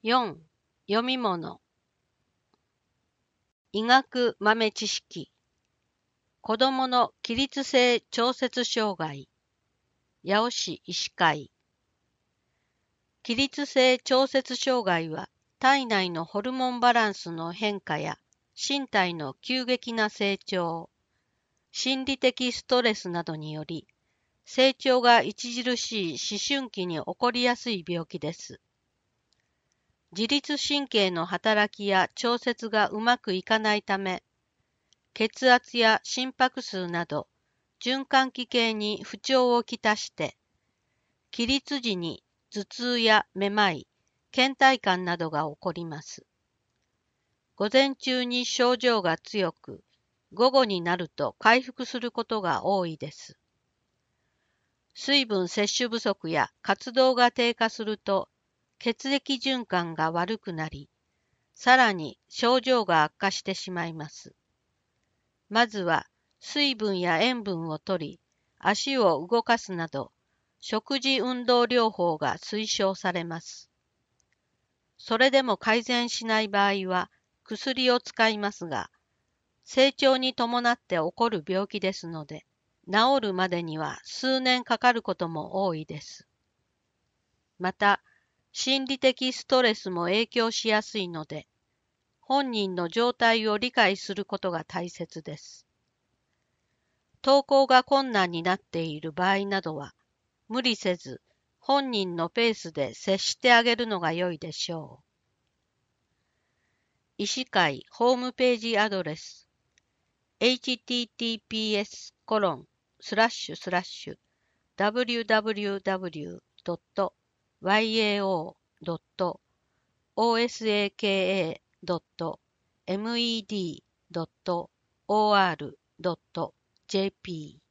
4. 読み物。医学豆知識。子どもの起立性調節障害。八尾市医師会。起立性調節障害は、体内のホルモンバランスの変化や身体の急激な成長、心理的ストレスなどにより、成長が著しい思春期に起こりやすい病気です。自律神経の働きや調節がうまくいかないため、血圧や心拍数など循環器系に不調をきたして、起立時に頭痛やめまい、倦怠感などが起こります。午前中に症状が強く、午後になると回復することが多いです。水分摂取不足や活動が低下すると、血液循環が悪くなり、さらに症状が悪化してしまいます。まずは水分や塩分を摂り、足を動かすなど、食事運動療法が推奨されます。それでも改善しない場合は薬を使いますが、成長に伴って起こる病気ですので、治るまでには数年かかることも多いです。また、心理的ストレスも影響しやすいので、本人の状態を理解することが大切です。登校が困難になっている場合などは、無理せず本人のペースで接してあげるのが良いでしょう。医師会ホームページアドレス https://www.yao.osaka.med.or.jp